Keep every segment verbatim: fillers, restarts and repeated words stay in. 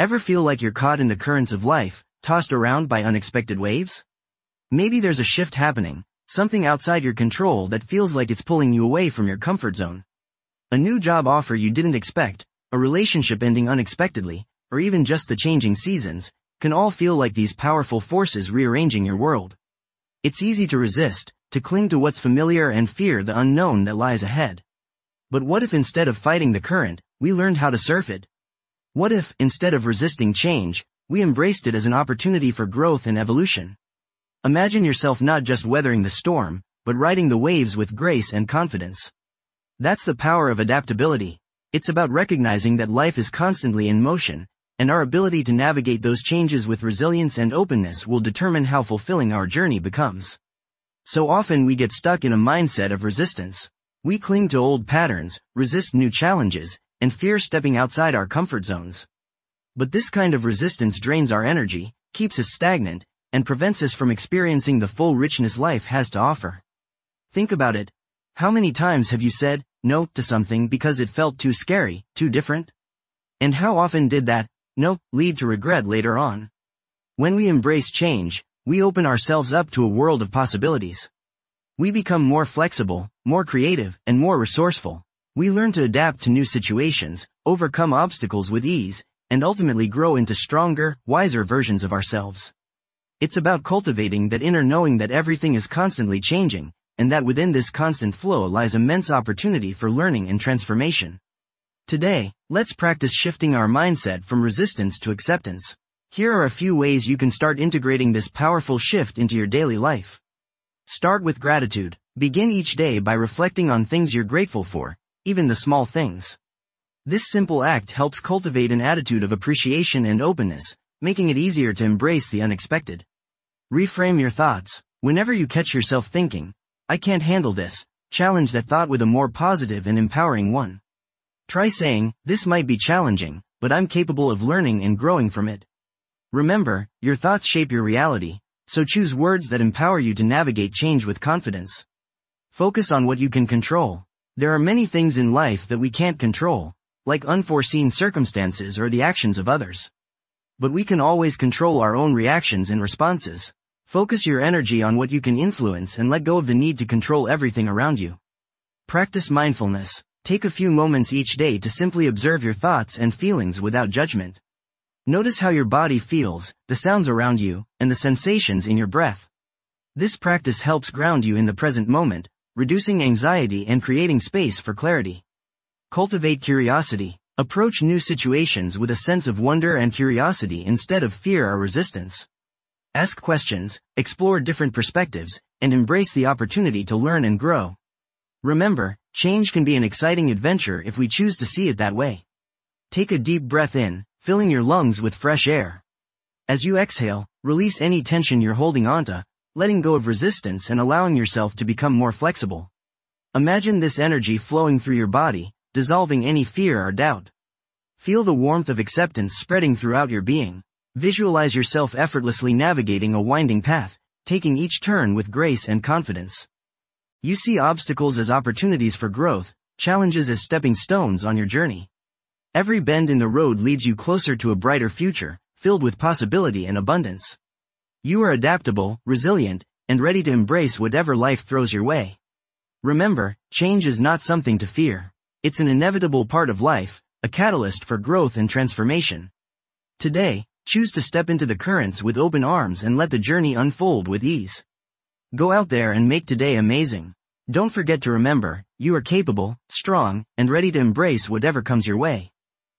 Ever feel like you're caught in the currents of life, tossed around by unexpected waves? Maybe there's a shift happening, something outside your control that feels like it's pulling you away from your comfort zone. A new job offer you didn't expect, a relationship ending unexpectedly, or even just the changing seasons, can all feel like these powerful forces rearranging your world. It's easy to resist, to cling to what's familiar and fear the unknown that lies ahead. But what if instead of fighting the current, we learned how to surf it? What if, instead of resisting change, we embraced it as an opportunity for growth and evolution? Imagine yourself not just weathering the storm, but riding the waves with grace and confidence. That's the power of adaptability. It's about recognizing that life is constantly in motion, and our ability to navigate those changes with resilience and openness will determine how fulfilling our journey becomes. So often we get stuck in a mindset of resistance. We cling to old patterns, resist new challenges, and fear stepping outside our comfort zones. But this kind of resistance drains our energy, keeps us stagnant, and prevents us from experiencing the full richness life has to offer. Think about it. How many times have you said no to something because it felt too scary, too different? And how often did that no lead to regret later on? When we embrace change, we open ourselves up to a world of possibilities. We become more flexible, more creative, and more resourceful. We learn to adapt to new situations, overcome obstacles with ease, and ultimately grow into stronger, wiser versions of ourselves. It's about cultivating that inner knowing that everything is constantly changing, and that within this constant flow lies immense opportunity for learning and transformation. Today, let's practice shifting our mindset from resistance to acceptance. Here are a few ways you can start integrating this powerful shift into your daily life. Start with gratitude. Begin each day by reflecting on things you're grateful for, even the small things. This simple act helps cultivate an attitude of appreciation and openness, making it easier to embrace the unexpected. Reframe your thoughts. Whenever you catch yourself thinking, "I can't handle this," challenge that thought with a more positive and empowering one. Try saying, "This might be challenging, but I'm capable of learning and growing from it." Remember, your thoughts shape your reality, so choose words that empower you to navigate change with confidence. Focus on what you can control. There are many things in life that we can't control, like unforeseen circumstances or the actions of others. But we can always control our own reactions and responses. Focus your energy on what you can influence and let go of the need to control everything around you. Practice mindfulness. Take a few moments each day to simply observe your thoughts and feelings without judgment. Notice how your body feels, the sounds around you, and the sensations in your breath. This practice helps ground you in the present moment, reducing anxiety and creating space for clarity. Cultivate curiosity. Approach new situations with a sense of wonder and curiosity instead of fear or resistance. Ask questions, explore different perspectives, and embrace the opportunity to learn and grow. Remember, change can be an exciting adventure if we choose to see it that way. Take a deep breath in, filling your lungs with fresh air. As you exhale, release any tension you're holding onto, letting go of resistance and allowing yourself to become more flexible. Imagine this energy flowing through your body, dissolving any fear or doubt. Feel the warmth of acceptance spreading throughout your being. Visualize yourself effortlessly navigating a winding path, taking each turn with grace and confidence. You see obstacles as opportunities for growth, challenges as stepping stones on your journey. Every bend in the road leads you closer to a brighter future, filled with possibility and abundance. You are adaptable, resilient, and ready to embrace whatever life throws your way. Remember, change is not something to fear. It's an inevitable part of life, a catalyst for growth and transformation. Today, choose to step into the currents with open arms and let the journey unfold with ease. Go out there and make today amazing. Don't forget to remember, you are capable, strong, and ready to embrace whatever comes your way.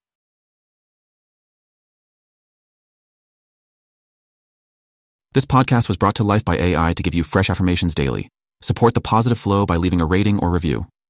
This podcast was brought to life by A I to give you fresh affirmations daily. Support the positive flow by leaving a rating or review.